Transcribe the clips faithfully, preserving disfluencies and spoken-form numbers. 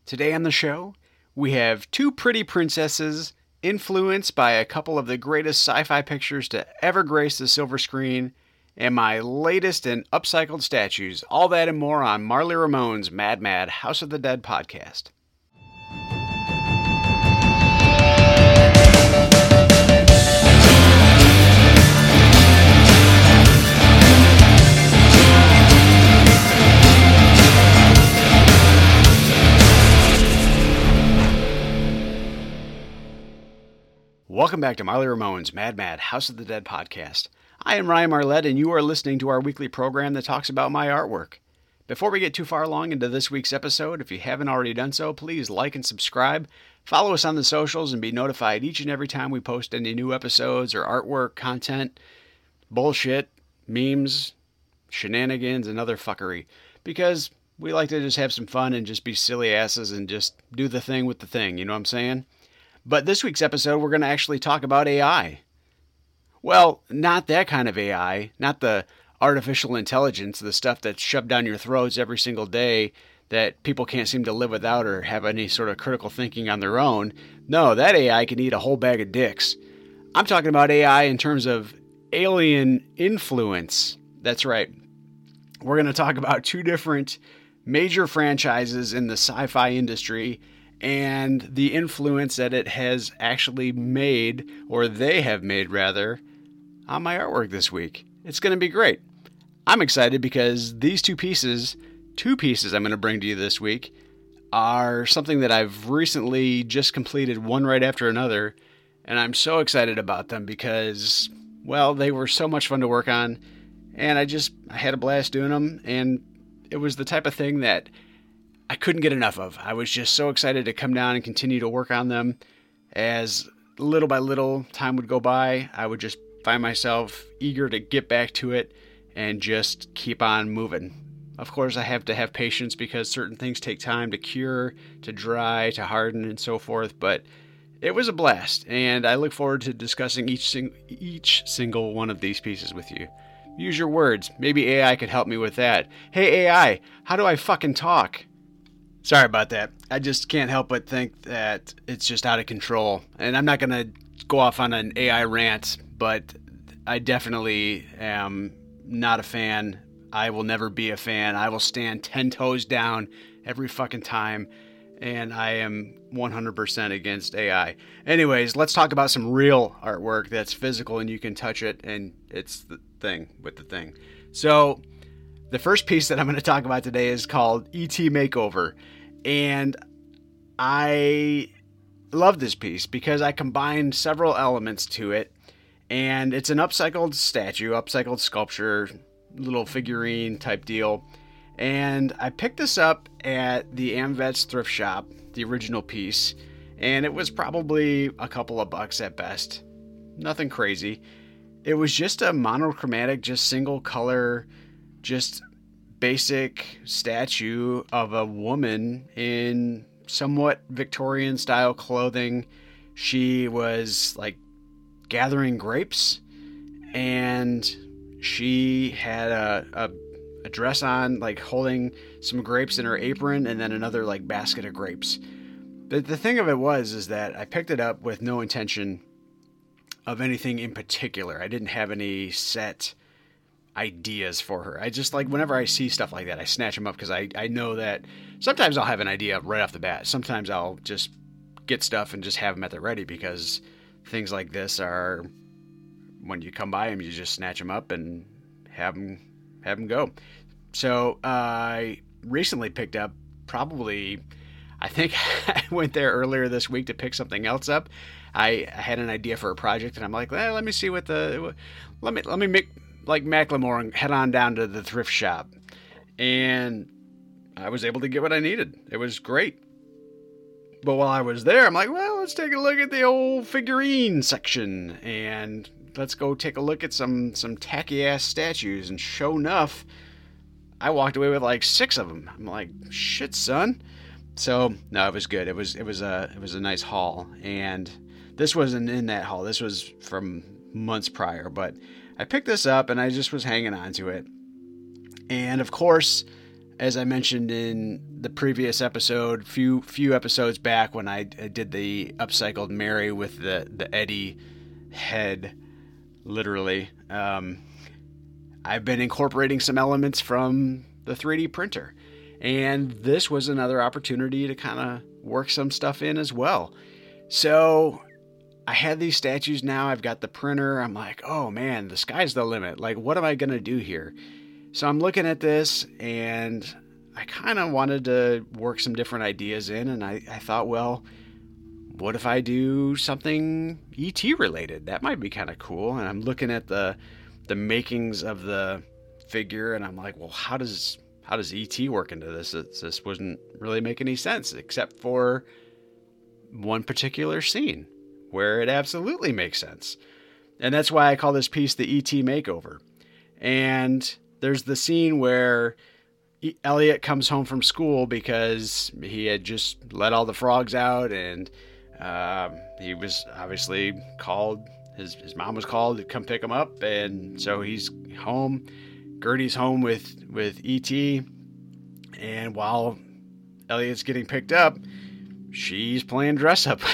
Today on the show, we have two pretty princesses influenced by a couple of the greatest sci-fi pictures to ever grace the silver screen, and my latest and upcycled statues. All that and more on Marley Ramone's Mad Mad House of the Dead podcast. Welcome back to Marley Ramone's Mad Mad House of the Dead podcast. I am Ryan Marlette, and you are listening to our weekly program that talks about my artwork. Before we get too far along into this week's episode, if you haven't already done so, please like and subscribe, follow us on the socials, and be notified each and every time we post any new episodes or artwork, content, bullshit, memes, shenanigans, and other fuckery. Because we like to just have some fun and just be silly asses and just do the thing with the thing, you know what I'm saying? But this week's episode, we're going to actually talk about A I. Well, not that kind of A I, not the artificial intelligence, the stuff that's shoved down your throats every single day that people can't seem to live without or have any sort of critical thinking on their own. No, that A I can eat a whole bag of dicks. I'm talking about A I in terms of alien influence. That's right. We're going to talk about two different major franchises in the sci-fi industry and the influence that it has actually made, or they have made rather, on my artwork this week. It's going to be great. I'm excited because these two pieces, two pieces I'm going to bring to you this week, are something that I've recently just completed one right after another, and I'm so excited about them because, well, they were so much fun to work on, and I just I had a blast doing them, and it was the type of thing that I couldn't get enough of. I was just so excited to come down and continue to work on them. As little by little time would go by, I would just find myself eager to get back to it and just keep on moving. Of course, I have to have patience because certain things take time to cure, to dry, to harden, and so forth, but it was a blast, and I look forward to discussing each sing- each single one of these pieces with you. Use your words. Maybe A I could help me with that. Hey, A I, how do I fucking talk? Sorry about that. I just can't help but think that it's just out of control. And I'm not going to go off on an A I rant, but I definitely am not a fan. I will never be a fan. I will stand ten toes down every fucking time. And I am one hundred percent against A I. Anyways, let's talk about some real artwork that's physical and you can touch it and it's the thing with the thing. So the first piece that I'm going to talk about today is called E T Makeover. And I love this piece because I combined several elements to it. And it's an upcycled statue, upcycled sculpture, little figurine type deal. And I picked this up at the Amvets thrift shop, the original piece. And it was probably a couple of bucks at best. Nothing crazy. It was just a monochromatic, just single color, just basic statue of a woman in somewhat Victorian style clothing. She was like gathering grapes and she had a, a, a dress on, like holding some grapes in her apron and then another like basket of grapes. But the thing of it was, is that I picked it up with no intention of anything in particular. I didn't have any set ideas for her. I just like whenever I see stuff like that, I snatch them up because I, I know that sometimes I'll have an idea right off the bat. Sometimes I'll just get stuff and just have them at the ready because things like this are, when you come by them, you just snatch them up and have them, have them go. So uh, I recently picked up probably, I think I went there earlier this week to pick something else up. I, I had an idea for a project and I'm like, well, let me see what the, let me, let me make, like Macklemore and head on down to the thrift shop. And I was able to get what I needed. It was great. But while I was there, I'm like, well, let's take a look at the old figurine section. And let's go take a look at some, some tacky-ass statues. And sure enough, I walked away with like six of them. I'm like, shit, son. So, no, it was good. It was, it was a, it was a nice haul. And this wasn't in that haul. This was from months prior. But I picked this up and I just was hanging on to it. And of course, as I mentioned in the previous episode, few few episodes back when I, I did the upcycled Mary with the, the Eddie head, literally, um, I've been incorporating some elements from the three D printer. And this was another opportunity to kind of work some stuff in as well. So I had these statues now. I've got the printer. I'm like, oh man, the sky's the limit. Like, what am I going to do here? So I'm looking at this, and I kind of wanted to work some different ideas in, and I, I thought, well, what if I do something E T related? That might be kind of cool. And I'm looking at the the makings of the figure, and I'm like, well, how does how does E T work into this? It's, this wouldn't really make any sense, except for one particular scene where it absolutely makes sense. And that's why I call this piece the E T makeover. And there's the scene where Elliot comes home from school because he had just let all the frogs out, and um, he was obviously called, his, his mom was called to come pick him up, and so he's home. Gertie's home with, with E T, and while Elliot's getting picked up, she's playing dress up.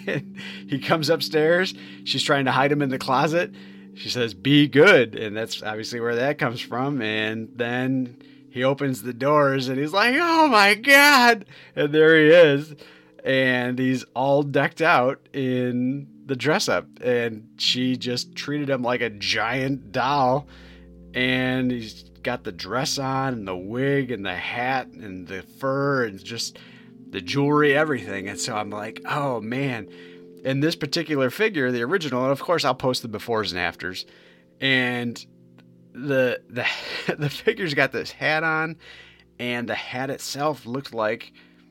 He comes upstairs, she's trying to hide him in the closet. She says, "Be good," and that's obviously where that comes from. And then he opens the doors, and he's like, "Oh my God!" And there he is, and he's all decked out in the dress up, and she just treated him like a giant doll. And he's got the dress on, and the wig, and the hat, and the fur, and just the jewelry, everything. And so I'm like, oh man. And this particular figure, the original, and of course I'll post the befores and afters, and the the the figure's got this hat on, and the hat itself looked like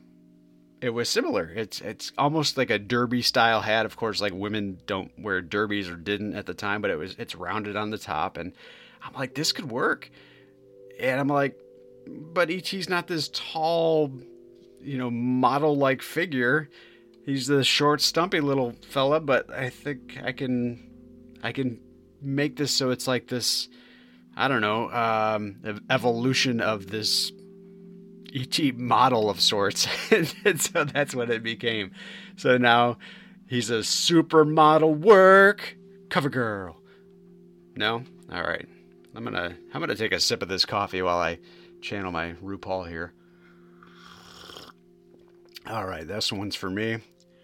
it was similar. It's it's almost like a derby style hat. Of course, like women don't wear derbies or didn't at the time, but it was it's rounded on the top, and I'm like, this could work. And I'm like, but E T's not this tall, you know, model-like figure. He's the short, stumpy little fella, but I think I can, I can make this so it's like this, I don't know, um, evolution of this E T model of sorts. And so that's what it became. So now he's a supermodel work cover girl. No? All right. I'm gonna I'm gonna take a sip of this coffee while I channel my RuPaul here. All right, this one's for me.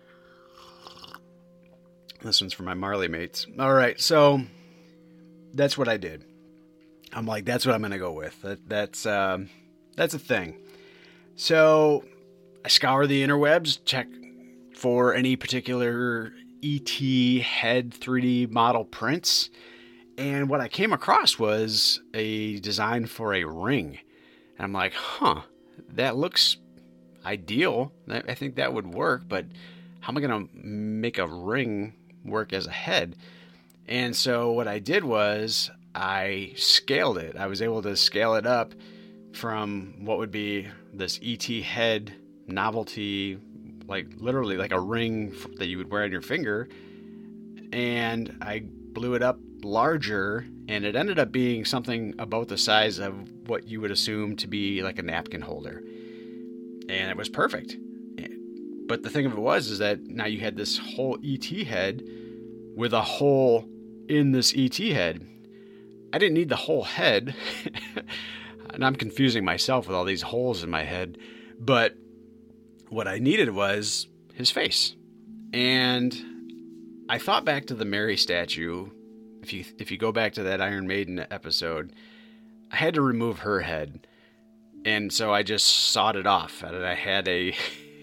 This one's for my Marley mates. All right, so that's what I did. I'm like, that's what I'm gonna go with. That that's um, that's a thing. So I scour the interwebs, check for any particular E T head three D model prints. And what I came across was a design for a ring. And I'm like, huh, that looks ideal. I think that would work, but how am I going to make a ring work as a head? And so what I did was I scaled it. I was able to scale it up from what would be this E T head novelty, like literally like a ring that you would wear on your finger. And I blew it up larger, and it ended up being something about the size of what you would assume to be like a napkin holder. And it was perfect. But the thing of it was is that now you had this whole E T head with a hole in this E T head. I didn't need the whole head. And I'm confusing myself with all these holes in my head. But what I needed was his face. And I thought back to the Mary statue. If you if you go back to that Iron Maiden episode, I had to remove her head, and so I just sawed it off. And I had a,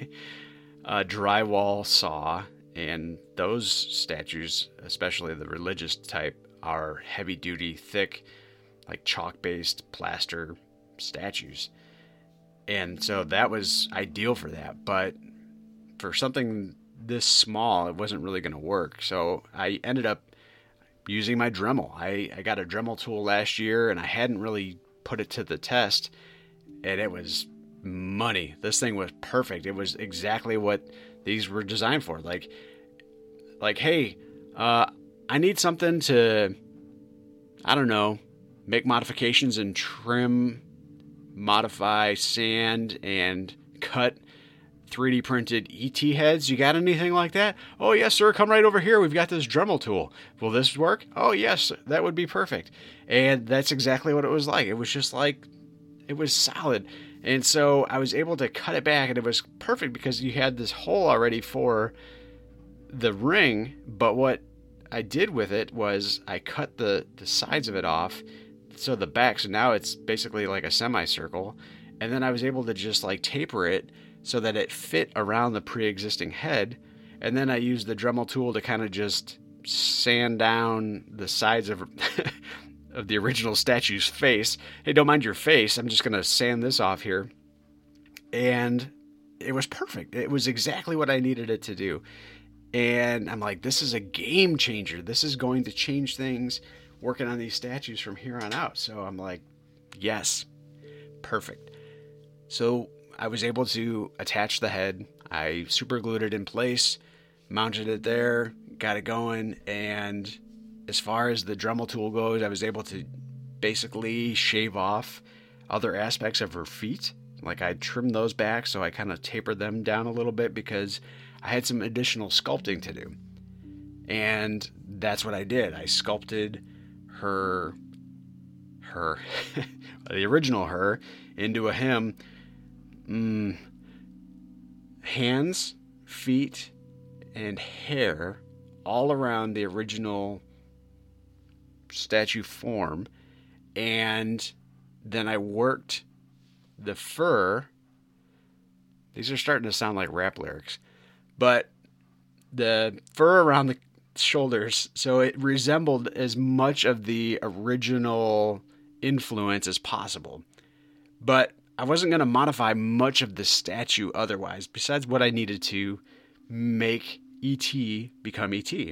a drywall saw, and those statues, especially the religious type, are heavy-duty, thick, like chalk-based plaster statues. And so that was ideal for that. But for something this small, it wasn't really going to work. So I ended up using my Dremel. I, I got a Dremel tool last year, and I hadn't really put it to the test, and it was money. This thing was perfect. It was exactly what these were designed for. Like, like, hey, uh, I need something to, I don't know, make modifications and trim modify, sand, and cut three D printed E T heads? You got anything like that? Oh, yes, sir. Come right over here. We've got this Dremel tool. Will this work? Oh, yes, that would be perfect. And that's exactly what it was like. It was just like, it was solid. And so I was able to cut it back, and it was perfect because you had this hole already for the ring. But what I did with it was I cut the, the sides of it off, so the back, so now it's basically like a semicircle. And then I was able to just like taper it so that it fit around the pre-existing head. And then I used the Dremel tool to kind of just sand down the sides of of the original statue's face. Hey, don't mind your face. I'm just going to sand this off here. And it was perfect. It was exactly what I needed it to do. And I'm like, this is a game changer. This is going to change things working on these statues from here on out. So I'm like, yes, perfect. So I was able to attach the head. I super glued it in place, mounted it there, got it going. And as far as the Dremel tool goes, I was able to basically shave off other aspects of her feet. Like I trimmed those back, so I kind of tapered them down a little bit because I had some additional sculpting to do. And that's what I did. I sculpted her, her, the original her, into a him. Mm, hands, feet, and hair all around the original statue form. And then I worked the fur. These are starting to sound like rap lyrics. But the fur around the shoulders, so it resembled as much of the original influence as possible. But I wasn't going to modify much of the statue otherwise, besides what I needed to make E T become E T.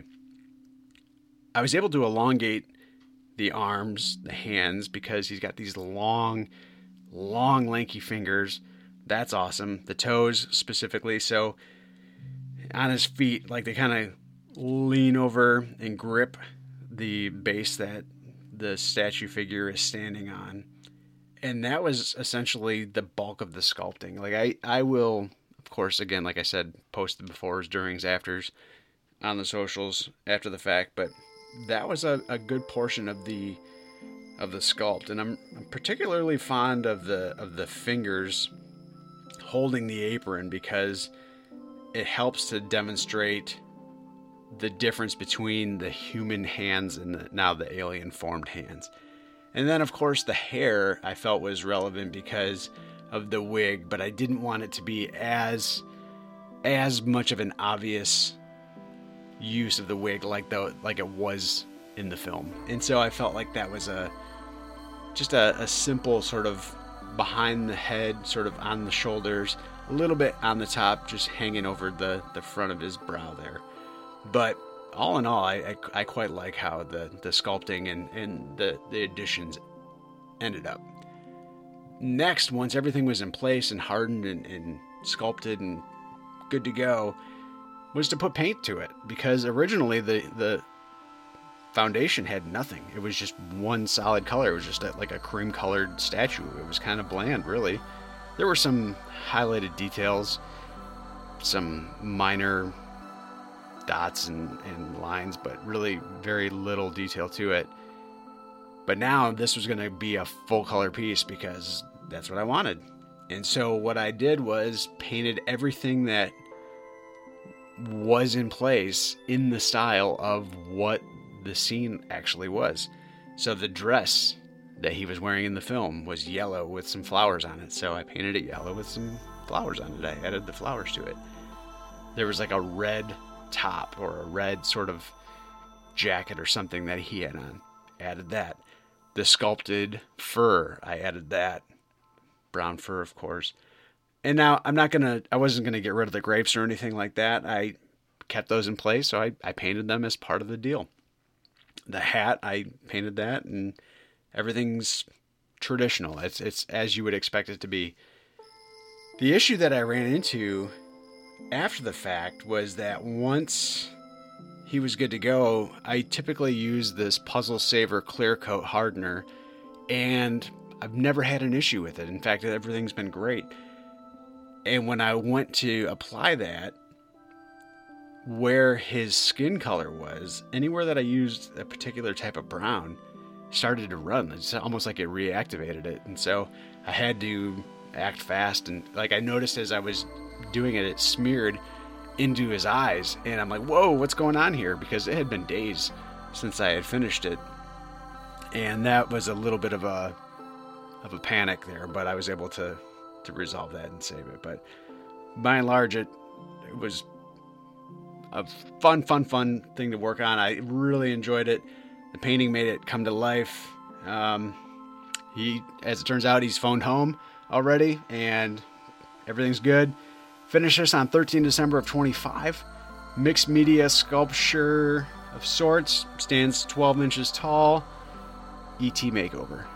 I was able to elongate the arms, the hands, because he's got these long, long, lanky fingers. That's awesome. The toes specifically. So on his feet, like they kind of lean over and grip the base that the statue figure is standing on. And that was essentially the bulk of the sculpting. Like I, I will, of course, again, like I said, post the befores, durings, afters on the socials after the fact. But that was a, a good portion of the of the sculpt. And I'm, I'm particularly fond of the of the fingers holding the apron because it helps to demonstrate the difference between the human hands and the, now the alien formed hands. And then, of course, the hair I felt was relevant because of the wig, but I didn't want it to be as as much of an obvious use of the wig like the like it was in the film. And so I felt like that was a just a, a simple sort of behind the head, sort of on the shoulders, a little bit on the top, just hanging over the, the front of his brow there. But all in all, I, I, I quite like how the, the sculpting and, and the, the additions ended up. Next, once everything was in place and hardened and, and sculpted and good to go, was to put paint to it. Because originally the, the foundation had nothing. It was just one solid color. It was just a, like a cream colored statue. It was kind of bland, really. There were some highlighted details, some minor dots and, and lines, but really very little detail to it. But now this was going to be a full color piece because that's what I wanted. And so what I did was painted everything that was in place in the style of what the scene actually was. So the dress that he was wearing in the film was yellow with some flowers on it. So I painted it yellow with some flowers on it. I added the flowers to it. There was like a red top or a red sort of jacket or something that he had on. Added that. The sculpted fur, I added that. Brown fur, of course. And now I'm not gonna, I wasn't gonna get rid of the grapes or anything like that. I kept those in place, so I, I painted them as part of the deal. The hat, I painted that, and everything's traditional. It's it's as you would expect it to be. The issue that I ran into after the fact was that once he was good to go, I typically use this Puzzle Saver clear coat hardener, and I've never had an issue with it. In fact, everything's been great. And when I went to apply that, where his skin color was, anywhere that I used a particular type of brown, started to run. It's almost like it reactivated it. And so I had to act fast. And like I noticed as I was doing it, it smeared into his eyes. And I'm like, whoa, what's going on here? Because it had been days since I had finished it. And that was a little bit of a of a panic there, but I was able to, to resolve that and save it. But by and large, it, it was a fun, fun, fun thing to work on. I really enjoyed it. The painting made it come to life. Um, he, as it turns out, he's phoned home already, and everything's good. Finished this on thirteenth of December of twenty-five. Mixed media sculpture of sorts. Stands twelve inches tall. E T makeover.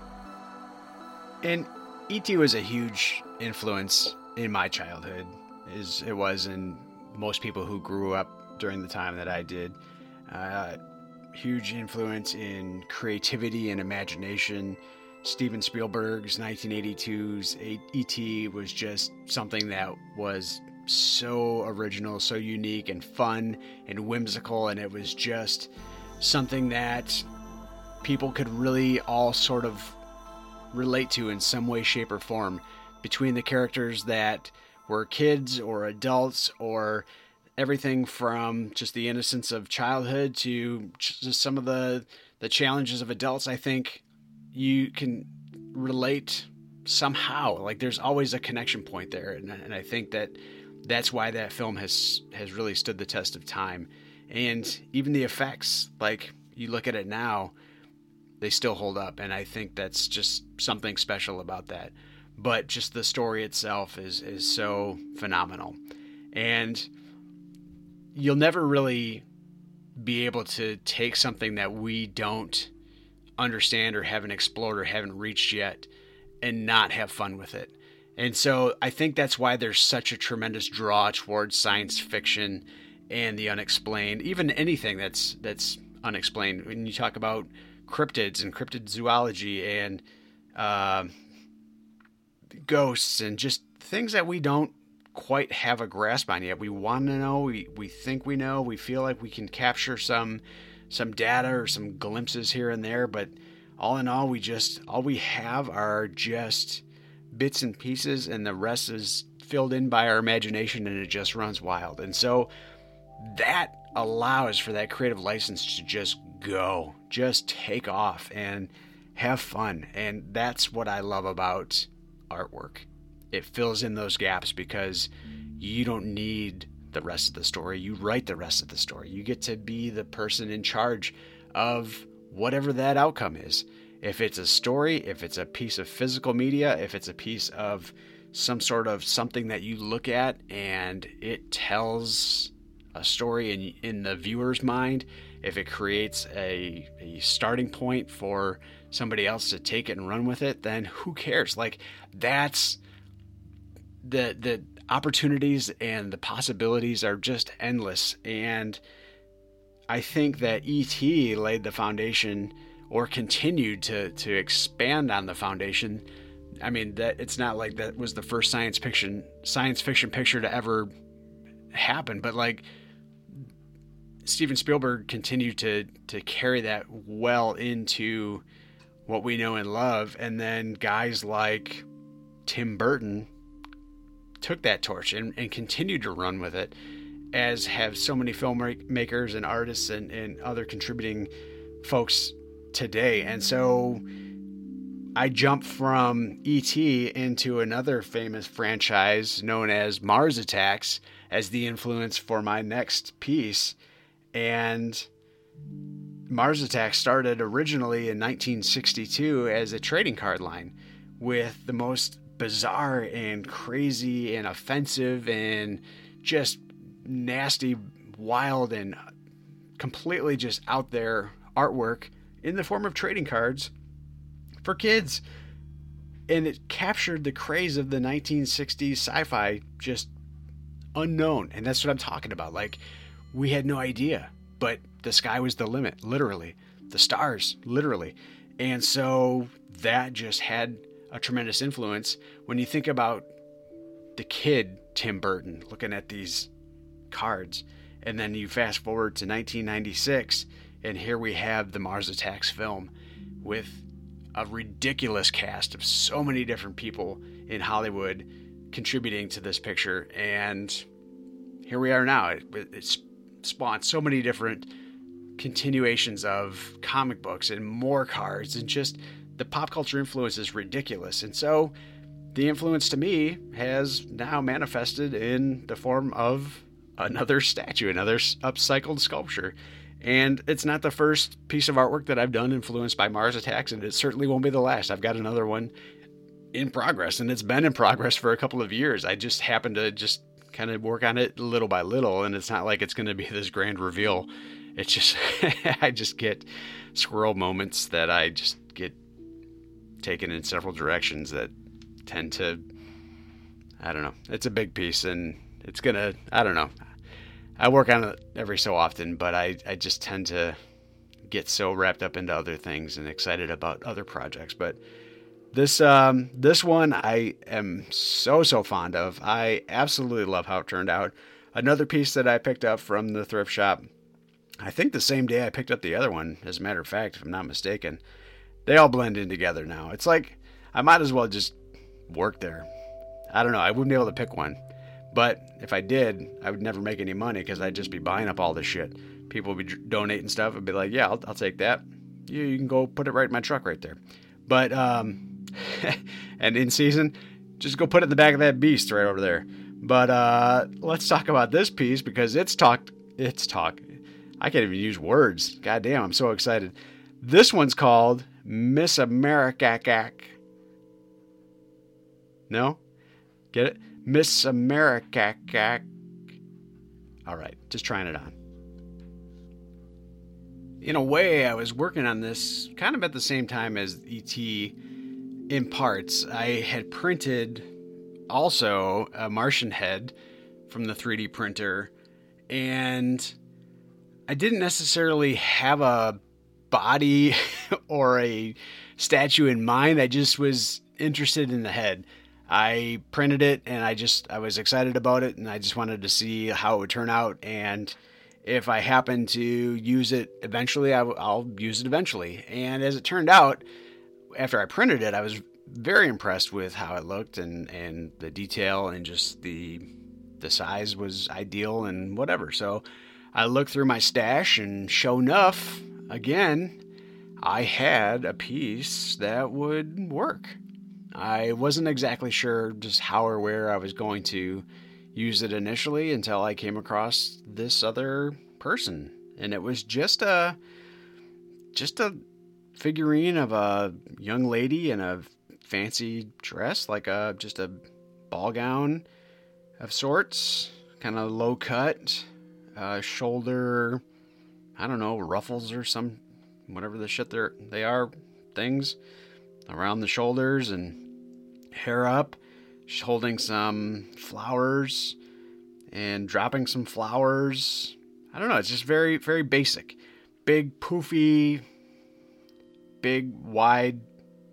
And E T was a huge influence in my childhood, as it was in most people who grew up during the time that I did. Uh, huge influence in creativity and imagination. Steven Spielberg's nineteen eighty-two's E T was just something that was so original, so unique and fun and whimsical, and it was just something that people could really all sort of relate to in some way, shape, or form, between the characters that were kids or adults, or everything from just the innocence of childhood to just some of the the challenges of adults. I think you can relate somehow. Like there's always a connection point there, and, and I think that that's why that film has has really stood the test of time. And even the effects, like you look at it now, they still hold up, and I think that's just something special about that. But just the story itself is is so phenomenal. And you'll never really be able to take something that we don't understand or haven't explored or haven't reached yet and not have fun with it. And so I think that's why there's such a tremendous draw towards science fiction and the unexplained, even anything that's that's unexplained. When you talk about cryptids and cryptid zoology and uh, ghosts and just things that we don't quite have a grasp on yet. We want to know, we, we think we know, we feel like we can capture some some data or some glimpses here and there, but all in all, we just, all we have are just bits and pieces, and the rest is filled in by our imagination, and it just runs wild. And so that allows for that creative license to just go, just take off and have fun. And that's what I love about artwork. It fills in those gaps because you don't need the rest of the story. You write the rest of the story. You get to be the person in charge of whatever that outcome is. If it's a story, if it's a piece of physical media, if it's a piece of some sort of something that you look at and it tells a story in in the viewer's mind, if it creates a, a starting point for somebody else to take it and run with it, then who cares? Like, that's the the opportunities and the possibilities are just endless. And I think that E T laid the foundation, or continued to to expand on the foundation. I mean, that it's not like that was the first science fiction science fiction picture to ever happen, but like Steven Spielberg continued to to carry that well into what we know and love, and then guys like Tim Burton took that torch and, and continued to run with it, as have so many filmmakers and artists and, and other contributing folks today. And so I jumped from E T into another famous franchise known as Mars Attacks as the influence for my next piece. And Mars Attacks started originally in nineteen sixty-two as a trading card line with the most bizarre and crazy and offensive and just nasty, wild, and completely just out there artwork in the form of trading cards for kids. And it captured the craze of the nineteen sixties sci-fi, just unknown. And that's what I'm talking about. Like, we had no idea, but the sky was the limit, literally. The stars, literally. And so that just had a tremendous influence. When you think about the kid Tim Burton looking at these cards, and then you fast forward to nineteen ninety-six, and here we have the Mars Attacks film with a ridiculous cast of so many different people in Hollywood contributing to this picture. And here we are now. It, it's spawned so many different continuations of comic books and more cards, and just the pop culture influence is ridiculous. And so the influence to me has now manifested in the form of another statue, another upcycled sculpture. And it's not the first piece of artwork that I've done influenced by Mars Attacks, and it certainly won't be the last. I've got another one in progress, and it's been in progress for a couple of years. I just happen to just kind of work on it little by little, and it's not like it's going to be this grand reveal. It's just, I just get squirrel moments that I just get taken in several directions that tend to, I don't know, it's a big piece, and it's going to, I don't know. I work on it every so often, but I, I just tend to get so wrapped up into other things and excited about other projects. But this um, this one I am so, so fond of. I absolutely love how it turned out. Another piece that I picked up from the thrift shop, I think the same day I picked up the other one, as a matter of fact, if I'm not mistaken. They all blend in together now. It's like I might as well just work there. I don't know. I wouldn't be able to pick one. But if I did, I would never make any money because I'd just be buying up all this shit. People would be donating stuff. I'd be like, yeah, I'll, I'll take that. You, you can go put it right in my truck right there. But, um, and in season, just go put it in the back of that beast right over there. But uh, let's talk about this piece because it's talked, it's talk. I can't even use words. God damn, I'm so excited. This one's called Miss America. No? Get it? Miss America. All right, just trying it on. In a way, I was working on this kind of at the same time as E T in parts. I had printed also a Martian head from the three D printer, and I didn't necessarily have a body or a statue in mind. I just was interested in the head. I printed it and I just, I was excited about it, and I just wanted to see how it would turn out. And if I happen to use it eventually, I w- I'll use it eventually. And as it turned out, after I printed it, I was very impressed with how it looked, and, and the detail, and just the, the size was ideal and whatever. So I looked through my stash, and sure enough, again, I had a piece that would work. I wasn't exactly sure just how or where I was going to use it initially until I came across this other person. And it was just a just a figurine of a young lady in a fancy dress, like a just a ball gown of sorts, kind of low cut, uh, shoulder, I don't know, ruffles or some, whatever the shit they're, they are, things around the shoulders, and hair up. She's holding some flowers and dropping some flowers. I don't know. It's just very, very basic. Big, poofy, big, wide,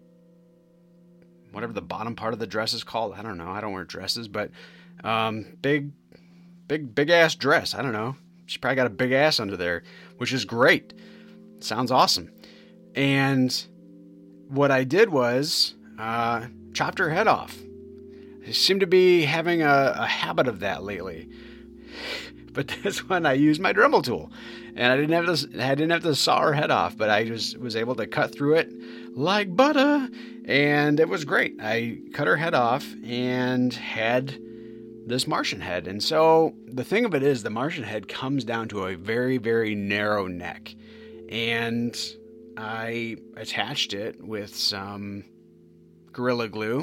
whatever the bottom part of the dress is called. I don't know. I don't wear dresses, but um, big, big, big ass dress. I don't know. She probably got a big ass under there, which is great. Sounds awesome. And what I did was uh, chopped her head off. I seem to be having a, a habit of that lately. But this one I used my Dremel tool, and I didn't have to. I didn't have to saw her head off, but I just was able to cut through it like butter, and it was great. I cut her head off and had this Martian head. And so the thing of it is, the Martian head comes down to a very, very narrow neck, and I attached it with some Gorilla Glue,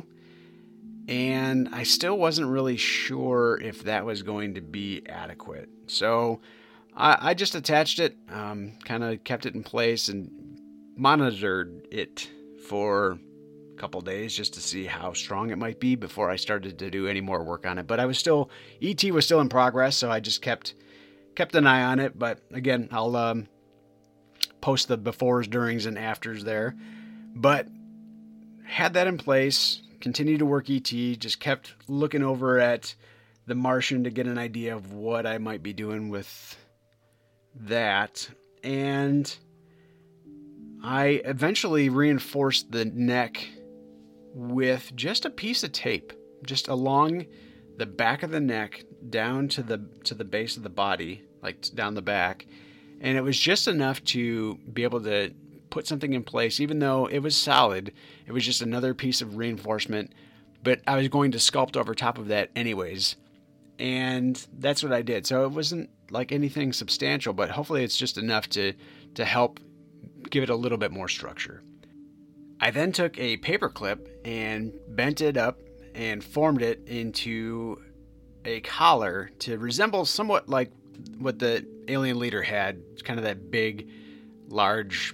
and I still wasn't really sure if that was going to be adequate. So I, I just attached it, um, kind of kept it in place, and monitored it for a couple days just to see how strong it might be before I started to do any more work on it. But I was still, E T was still in progress, so I just kept kept an eye on it. But again, I'll um, post the befores, durings, and afters there. But had that in place, continued to work E T, just kept looking over at the Martian to get an idea of what I might be doing with that. And I eventually reinforced the neck with just a piece of tape, just along the back of the neck down to the to the base of the body, like down the back. And it was just enough to be able to put something in place, even though it was solid. It was just another piece of reinforcement, but I was going to sculpt over top of that anyways. And that's what I did. So it wasn't like anything substantial, but hopefully it's just enough to, to help give it a little bit more structure. I then took a paper clip and bent it up and formed it into a collar to resemble somewhat like what the alien leader had. It's kind of that big, large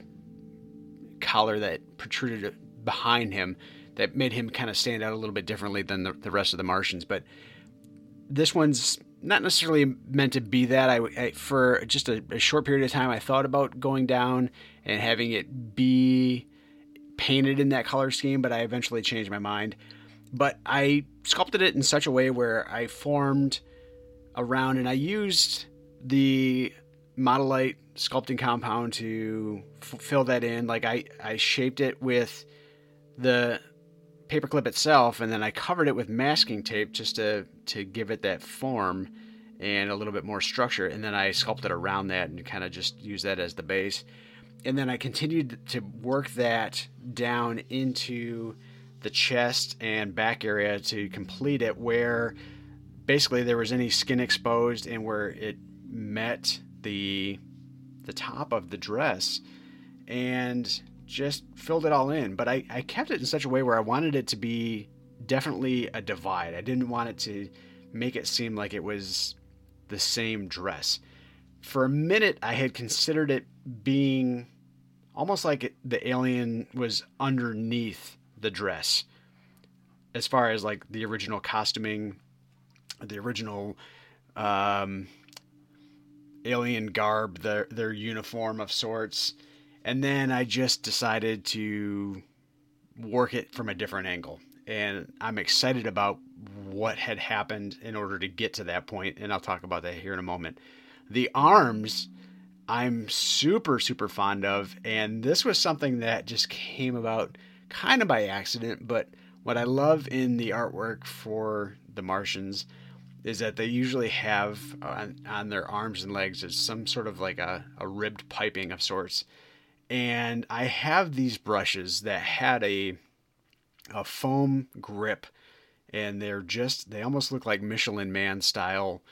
collar that protruded behind him that made him kind of stand out a little bit differently than the, the rest of the Martians. But this one's not necessarily meant to be that. I, I for just a, a short period of time, I thought about going down and having it be painted in that color scheme, but I eventually changed my mind. But I sculpted it in such a way where I formed around, and I used the Modelite sculpting compound to f- fill that in. Like I, I shaped it with the paperclip itself, and then I covered it with masking tape just to, to give it that form and a little bit more structure. And then I sculpted around that and kind of just use that as the base. And then I continued to work that down into the chest and back area to complete it, where basically there was any skin exposed and where it met the the top of the dress, and just filled it all in. But I, I kept it in such a way where I wanted it to be definitely a divide. I didn't want it to make it seem like it was the same dress. For a minute, I had considered it being almost like it, the alien was underneath the dress, as far as like the original costuming, the original um, alien garb, their their uniform of sorts. And then I just decided to work it from a different angle. And I'm excited about what had happened in order to get to that point, and I'll talk about that here in a moment. The arms, I'm super, super fond of, and this was something that just came about kind of by accident. But what I love in the artwork for the Martians is that they usually have on, on their arms and legs is some sort of like a, a ribbed piping of sorts. And I have these brushes that had a a foam grip, and they're just, they almost look like Michelin Man style,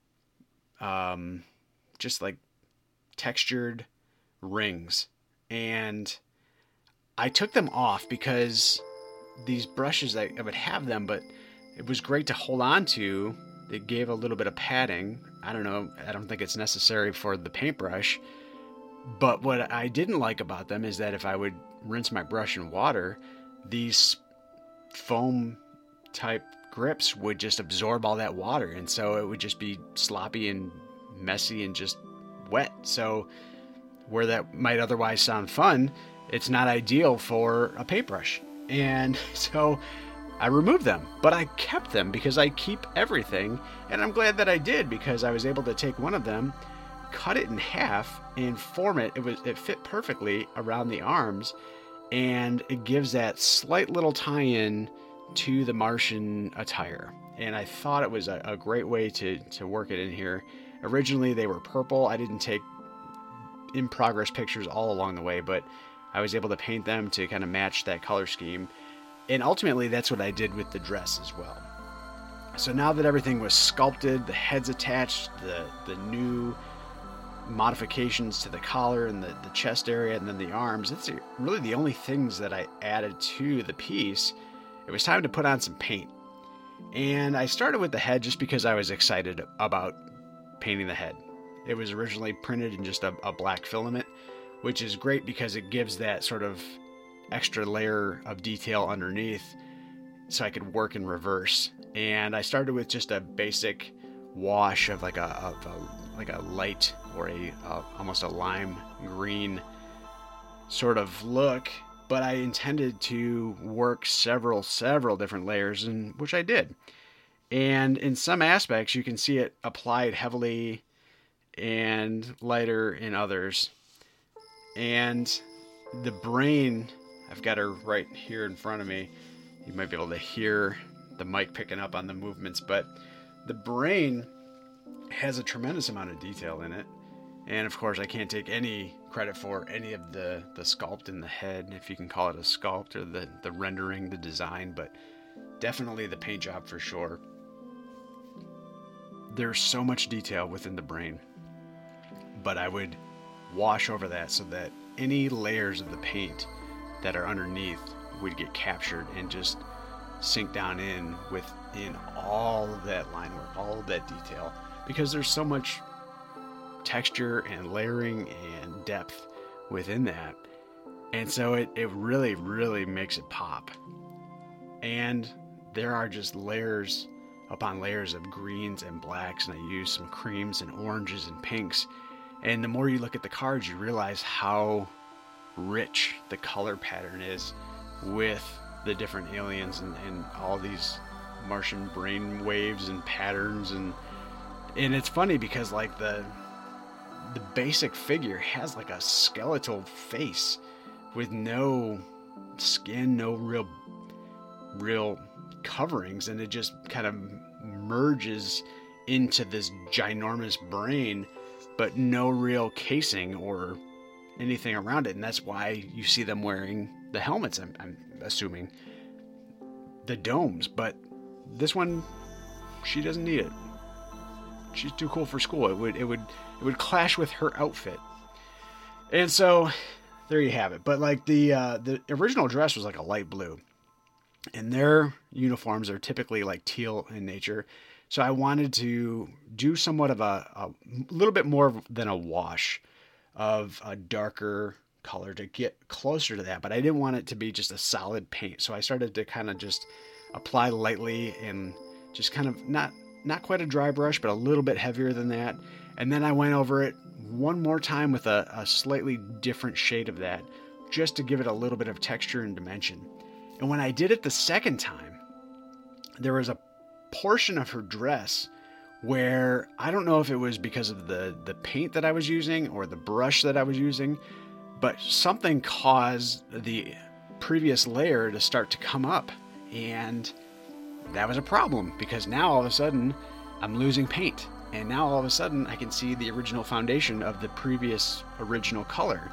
um, just like textured rings. And I took them off because these brushes, I, I would have them, but it was great to hold on to. It gave a little bit of padding. I don't know. I don't think it's necessary for the paintbrush. But what I didn't like about them is that if I would rinse my brush in water, these foam type grips would just absorb all that water. And so it would just be sloppy and messy and just wet. So where that might otherwise sound fun, it's not ideal for a paintbrush. And so I removed them, but I kept them because I keep everything. And I'm glad that I did, because I was able to take one of them, cut it in half, and form it. It was it fit perfectly around the arms, and it gives that slight little tie-in to the Martian attire. And I thought it was a, a great way to to work it in here. Originally they were purple. I didn't take in progress pictures all along the way, but I was able to paint them to kind of match that color scheme. And ultimately that's what I did with the dress as well. So now that everything was sculpted, the head's attached, the the new modifications to the collar and the, the chest area and then the arms, it's really the only things that I added to the piece. It was time to put on some paint. And I started with the head just because I was excited about painting the head. It was originally printed in just a, a black filament, which is great because it gives that sort of extra layer of detail underneath so I could work in reverse. And I started with just a basic wash of like a, of a like a light or a uh, almost a lime green sort of look, but I intended to work several, several different layers, and which I did. And in some aspects, you can see it applied heavily and lighter in others. And the brain, I've got her right here in front of me. You might be able to hear the mic picking up on the movements, but the brain has a tremendous amount of detail in it. And of course, I can't take any credit for any of the, the sculpt in the head, if you can call it a sculpt, or the, the rendering, the design, but definitely the paint job for sure. There's so much detail within the brain, but I would wash over that so that any layers of the paint that are underneath would get captured and just sink down in within all of that line work, all of that detail, because there's so much texture and layering and depth within that. And so it, it really, really makes it pop. And there are just layers upon layers of greens and blacks, and I use some creams and oranges and pinks. And the more you look at the cards, you realize how rich the color pattern is with the different aliens and, and all these Martian brain waves and patterns. And and it's funny because like the the basic figure has like a skeletal face with no skin, no real real coverings, and it just kind of merges into this ginormous brain, but no real casing or anything around it. And that's why you see them wearing the helmets, I'm, I'm assuming, the domes. But this one, she doesn't need it. She's too cool for school. It would it would it would clash with her outfit. And so there you have it. But like the uh, the original dress was like a light blue, and their uniforms are typically like teal in nature. So I wanted to do somewhat of a, a little bit more than a wash of a darker color to get closer to that. But I didn't want it to be just a solid paint. So I started to kind of just apply lightly and just kind of not, not quite a dry brush, but a little bit heavier than that. And then I went over it one more time with a, a slightly different shade of that, just to give it a little bit of texture and dimension. And when I did it the second time, there was a portion of her dress where I don't know if it was because of the, the paint that I was using or the brush that I was using, but something caused the previous layer to start to come up. And that was a problem because now all of a sudden I'm losing paint. And now all of a sudden I can see the original foundation of the previous original color.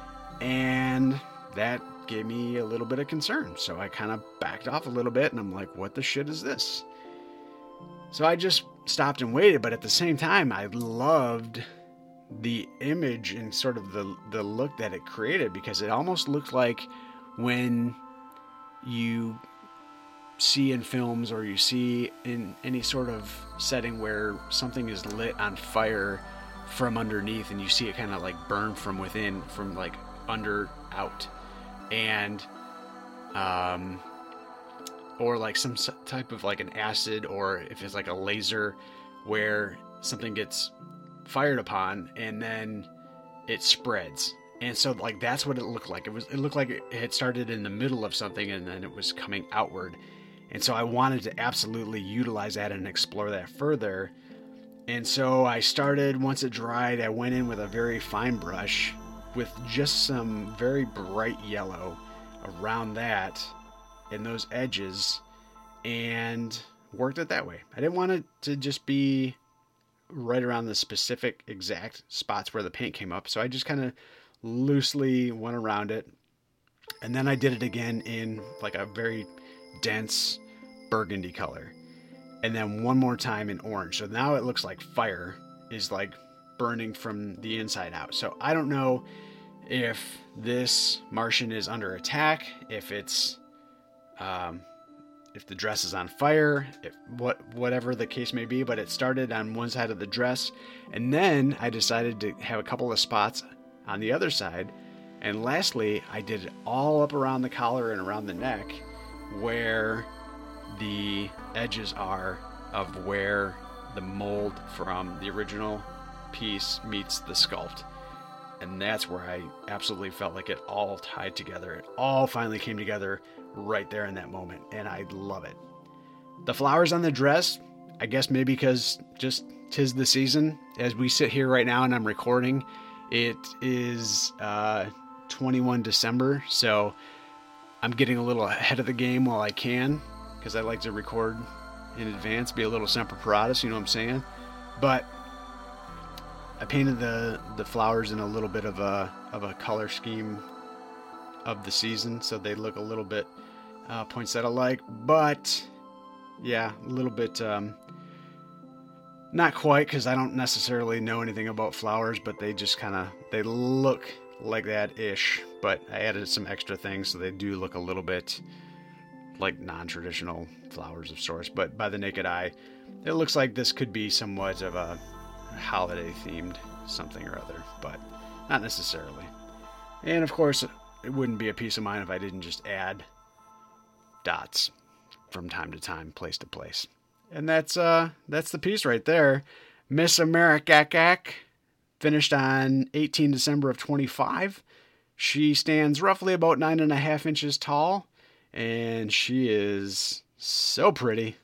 And that gave me a little bit of concern. So I kind of backed off a little bit and I'm like, what the shit is this? So I just stopped and waited, but at the same time, I loved the image and sort of the, the look that it created, because it almost looked like when you see in films or you see in any sort of setting where something is lit on fire from underneath and you see it kind of like burn from within, from like under out. And, um, or like some type of like an acid, or if it's like a laser where something gets fired upon and then it spreads. And so like that's what it looked like. It was it looked like it had started in the middle of something and then it was coming outward. And so I wanted to absolutely utilize that and explore that further. And so I started, once it dried, I went in with a very fine brush with just some very bright yellow around that and those edges, and worked it that way. I didn't want it to just be right around the specific exact spots where the paint came up, so I just kind of loosely went around it. And then I did it again in like a very dense burgundy color, and then one more time in orange. So now it looks like fire is like burning from the inside out. So I don't know if this Martian is under attack, if it's um, if the dress is on fire, if what whatever the case may be. But it started on one side of the dress, and then I decided to have a couple of spots on the other side. And lastly, I did it all up around the collar and around the neck where the edges are of where the mold from the original piece meets the sculpt. And that's where I absolutely felt like it all tied together. It all finally came together right there in that moment, and I love it. The flowers on the dress, I guess maybe because just 'tis the season. As we sit here right now and I'm recording, it is uh, twenty-first of December, so I'm getting a little ahead of the game while I can, because I like to record in advance, be a little semper paratus, you know what I'm saying? But I painted the, the flowers in a little bit of a of a color scheme of the season, so they look a little bit uh, poinsettia-like, but yeah, a little bit, um, not quite, because I don't necessarily know anything about flowers, but they just kind of, they look like that-ish, but I added some extra things, so they do look a little bit like non-traditional flowers of sorts, but by the naked eye, it looks like this could be somewhat of a holiday-themed something or other, but not necessarily. And of course, it wouldn't be a peace of mind if I didn't just add dots from time to time, place to place. And that's uh that's the piece right there. Miss America finished on the eighteenth of December of twenty-five. She stands roughly about nine and a half inches tall, and she is so pretty.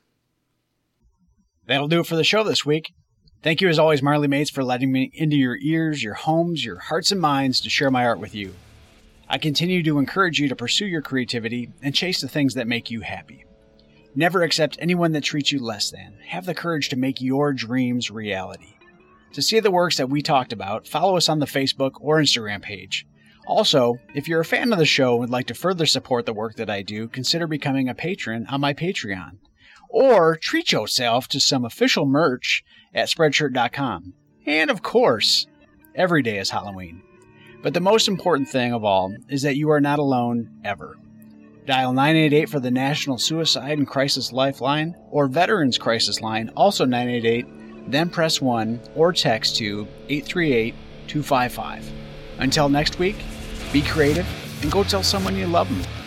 That'll do it for the show this week. Thank you as always, Marley Mates, for letting me into your ears, your homes, your hearts and minds to share my art with you. I continue to encourage you to pursue your creativity and chase the things that make you happy. Never accept anyone that treats you less than. Have the courage to make your dreams reality. To see the works that we talked about, follow us on the Facebook or Instagram page. Also, if you're a fan of the show and would like to further support the work that I do, consider becoming a patron on my Patreon. Or treat yourself to some official merch at spreadshirt dot com. And of course, every day is Halloween. But the most important thing of all is that you are not alone ever. Dial nine eight eight for the National Suicide and Crisis Lifeline or Veterans Crisis Line, also nine eight eight, then press one or text to eight three eight, two five five. Until next week, be creative and go tell someone you love them.